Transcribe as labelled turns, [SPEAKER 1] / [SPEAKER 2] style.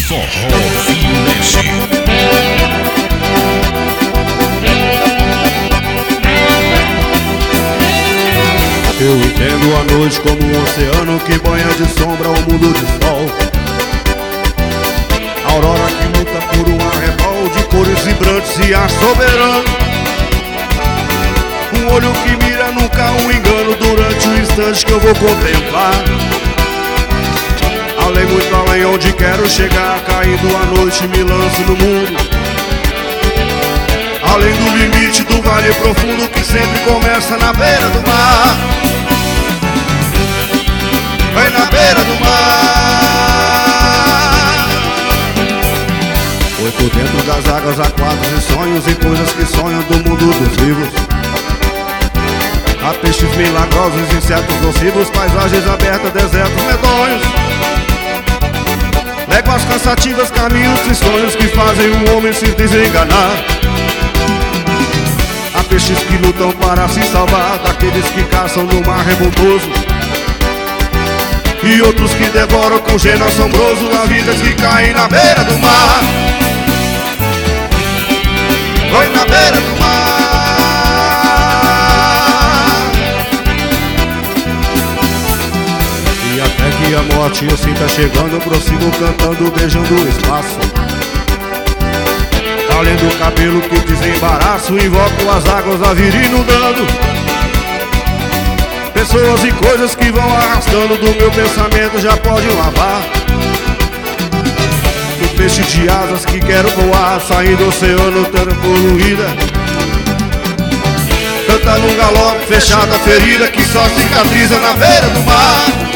[SPEAKER 1] Forró Finesse.
[SPEAKER 2] Eu entendo a noite como um oceano que banha de sombra o mundo de sol. A aurora que luta por um arrebol de cores vibrantes e ar soberano. Um olho que mira nunca um engano durante o instante que eu vou contemplar. Além, muito além, onde quero chegar, caindo a noite me lanço no mundo. Além do limite do vale profundo que sempre começa na beira do mar. Vai na beira do mar. Foi por dentro das águas há quadros e sonhos e coisas que sonham do mundo dos vivos. Há peixes milagrosos, insetos nocivos, paisagens abertas, desertos medonhos, léguas cansativas, caminhos e sonhos que fazem o homem se desenganar. Há peixes que lutam para se salvar daqueles que caçam no mar revoltoso, e outros que devoram com gênio assombroso a vidas que caem na beira do mar. Vai na beira do mar. E até que a morte eu sinta chegando, eu prossigo cantando, beijando o espaço. Além do cabelo que desembaraço, invoco as águas da vida inundando. Pessoas e coisas que vão arrastando do meu pensamento já podem lavar. O peixe de asas que quero voar, saindo do oceano terra poluída. Canta num galope, fechada a ferida que só cicatriza na beira do mar.